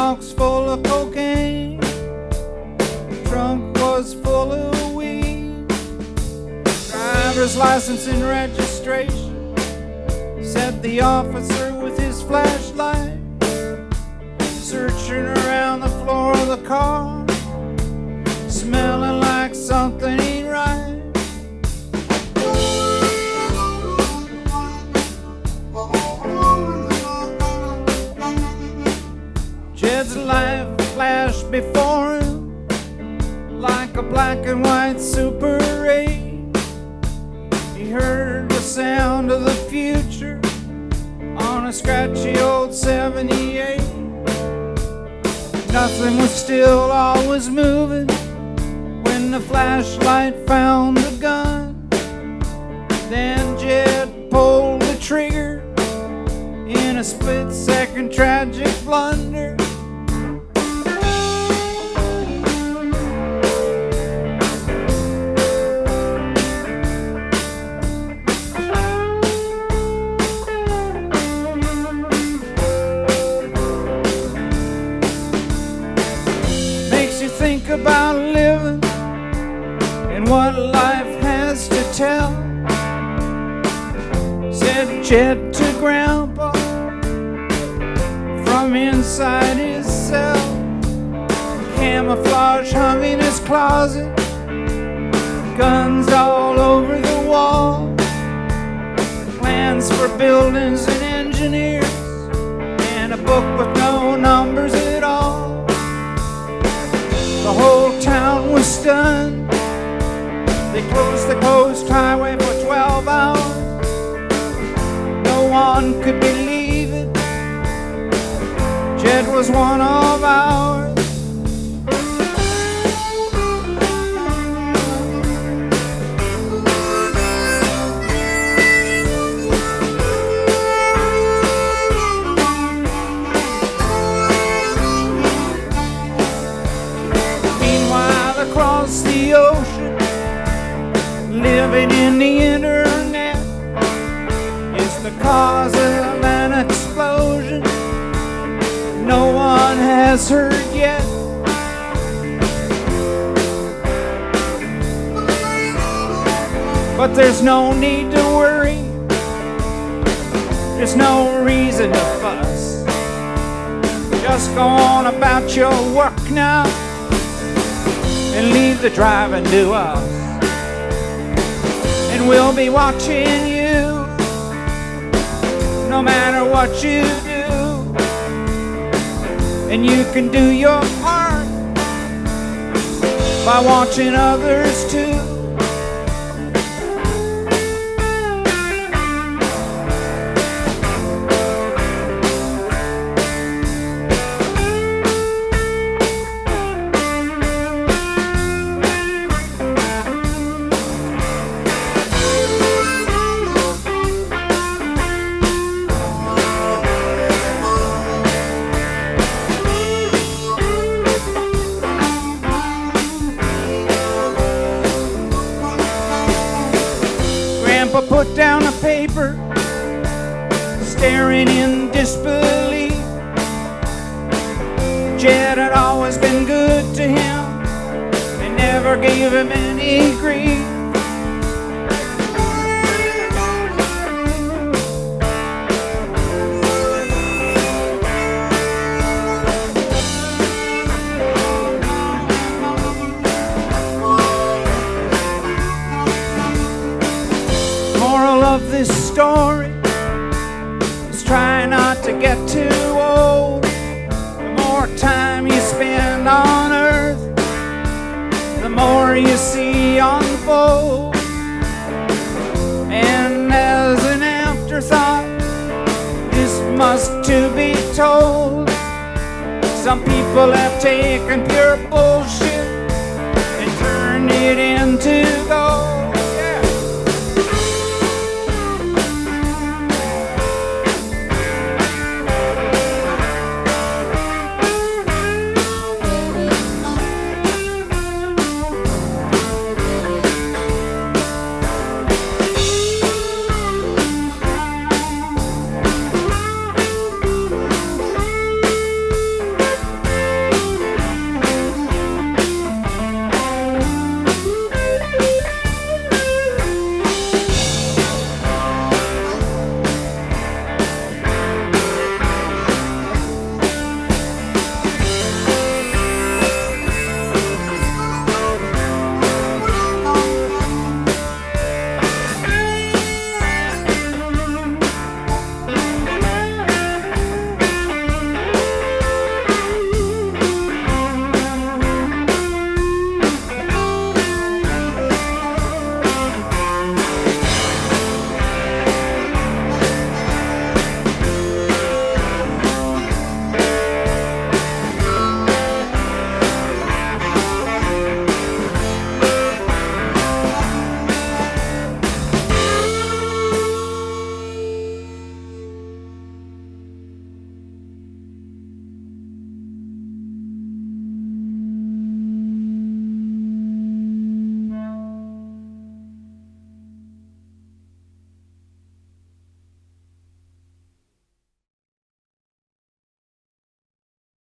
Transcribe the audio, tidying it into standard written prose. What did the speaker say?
box full of cocaine. The trunk was full of weed. Driver's license and registration, said the officer with his flashlight, searching around the floor of the car, smelling like something ain't right. Jed's life flashed before him like a black and white Super 8. He heard the sound of the future on a scratchy old 78. Nothing was still, all was moving when the flashlight found the gun. Then Jed pulled the trigger in a split-second tragic blunder. Think about living and what life has to tell, said Jed to Grandpa from inside his cell. Camouflage hung in his closet, guns all over the wall, plans for buildings and engineers, and a book with no numbers at all. The whole town was stunned. They closed the coast highway for 12 hours. No one could believe it. Jed was one of ours. Across the ocean, living in the internet is the cause of an explosion no one has heard yet. But there's no need to worry, there's no reason to fuss. Just go on about your work now and leave the driving to us. And we'll be watching you no matter what you do. And you can do your part by watching others too. Put down a paper, staring in disbelief. Jed had always been good to him and never gave him any grief. Of this story is try not to get too old. The more time you spend on earth, the more you see unfold. And as an afterthought, this must to be told. Some people have taken pure bullshit and turned it into gold.